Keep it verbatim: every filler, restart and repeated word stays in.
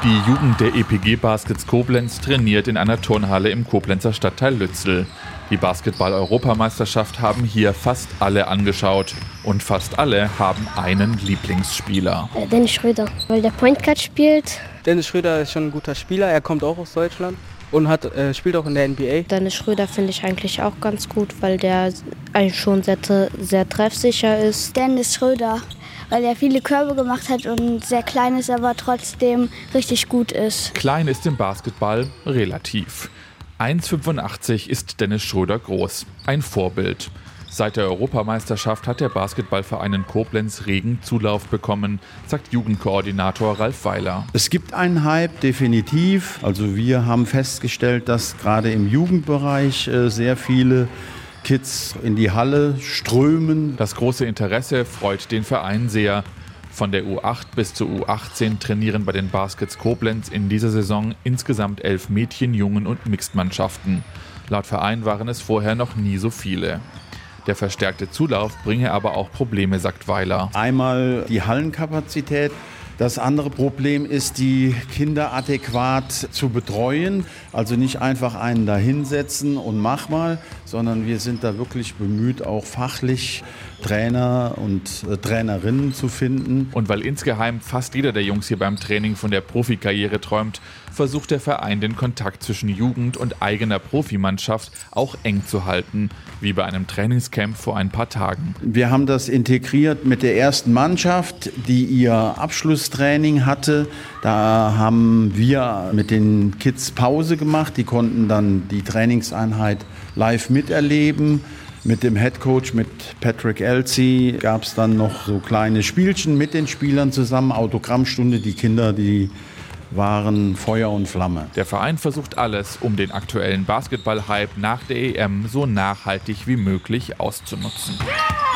Die Jugend der E P G Baskets Koblenz trainiert in einer Turnhalle im Koblenzer Stadtteil Lützel. Die Basketball-Europameisterschaft haben hier fast alle angeschaut. Und fast alle haben einen Lieblingsspieler. Dennis Schröder, weil der Point Guard spielt. Dennis Schröder ist schon ein guter Spieler, er kommt auch aus Deutschland und hat, äh, spielt auch in der N B A. Dennis Schröder finde ich eigentlich auch ganz gut, weil der eigentlich schon sehr, sehr treffsicher ist. Dennis Schröder, weil er viele Körbe gemacht hat und sehr klein ist, aber trotzdem richtig gut ist. Klein ist im Basketball relativ. eins Komma fünfundachtzig ist Dennis Schröder groß. Ein Vorbild. Seit der Europameisterschaft hat der Basketballverein in Koblenz regen Zulauf bekommen, sagt Jugendkoordinator Ralf Weiler. Es gibt einen Hype, definitiv. Also wir haben festgestellt, dass gerade im Jugendbereich äh, sehr viele Kids in die Halle strömen. Das große Interesse freut den Verein sehr. Von der U acht bis zur U achtzehn trainieren bei den Baskets Koblenz in dieser Saison insgesamt elf Mädchen-, Jungen- und Mixed-Mannschaften. Laut Verein waren es vorher noch nie so viele. Der verstärkte Zulauf bringe aber auch Probleme, sagt Weiler. Einmal die Hallenkapazität. Das andere Problem ist, die Kinder adäquat zu betreuen. Also nicht einfach einen da hinsetzen und mach mal, sondern wir sind da wirklich bemüht, auch fachlich Trainer und äh, Trainerinnen zu finden. Und weil insgeheim fast jeder der Jungs hier beim Training von der Profikarriere träumt, versucht der Verein den Kontakt zwischen Jugend und eigener Profimannschaft auch eng zu halten, wie bei einem Trainingscamp vor ein paar Tagen. Wir haben das integriert mit der ersten Mannschaft, die ihr Abschlusstraining hatte. Da haben wir mit den Kids Pause gemacht. Die konnten dann die Trainingseinheit live miterleben. Mit dem Headcoach, mit Patrick Elsey, gab es dann noch so kleine Spielchen mit den Spielern zusammen, Autogrammstunde. Die Kinder, die waren Feuer und Flamme. Der Verein versucht alles, um den aktuellen Basketball-Hype nach der E M so nachhaltig wie möglich auszunutzen.